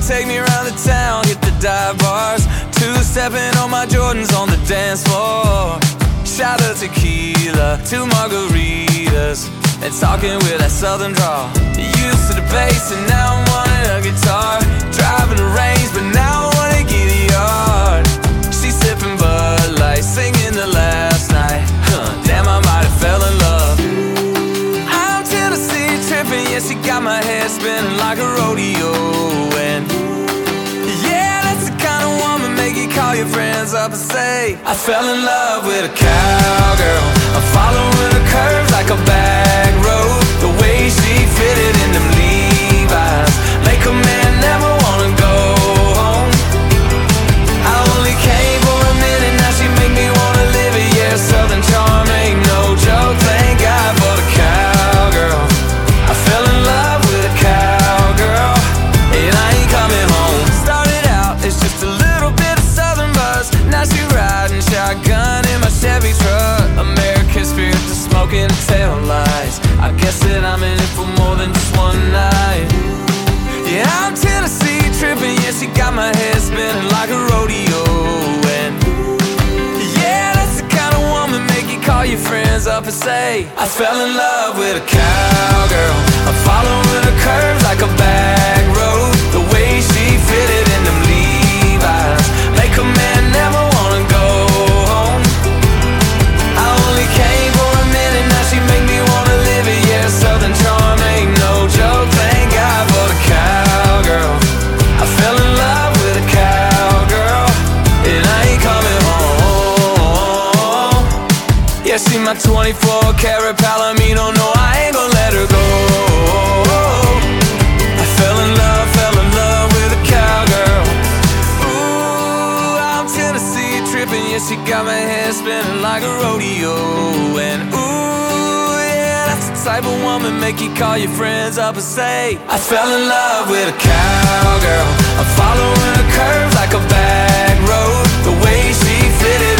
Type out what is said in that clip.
take me around the town, hit the dive bars, two-stepping on my Jordans on the dance floor. Shot of tequila, 2 margaritas, and talking with that southern drawl. Used to the bass and now I'm wanting a guitar. Driving the range but now I wanna get a yard. She sipping Bud Light, singing the last night. Damn, I might have fell in love. I'm Tennessee tripping, yeah, she got my head spinning like a rodeo. And yeah, that's the kind of woman make you call your friends up and say, I fell in love with a cowgirl. I'm following her curves like a back road. The way she fitted in them Levi's make a man never wanna go home. I only came for a minute, now she make me wanna live it. Yeah, Southern charm ain't no joke. Thank God for the cowgirl. I fell in love with a cowgirl, and I ain't coming home. Started out as just a little bit of Southern buzz. Now she riding shotgun in my Chevy truck. American spirit to smoking tail lights. I guess that I'm in it for more than just one night. Yeah, I'm Tennessee tripping, yeah, she got my head spinning like a rodeo. And yeah, that's the kind of woman make you call your friends up and say, I fell in love with a cowgirl. I'm following her curves like a back road. The way she fitted in them Levi's make a man never wanna go home. I only came for a minute, now she make me wanna live it. Yeah, Southern charm ain't no joke. Thank God for the cowgirl. I fell in love with a cowgirl, and I ain't coming home. Yeah, she my 24 karat Palomino. No, I ain't gonna let her go. I fell in love with a cowgirl. Ooh, I'm Tennessee tripping, yeah, she got my head spinning like a rodeo. And ooh, yeah, that's the type of woman make you call your friends up and say, I fell in love with a cowgirl. I'm following her curves like a back road. The way she fitted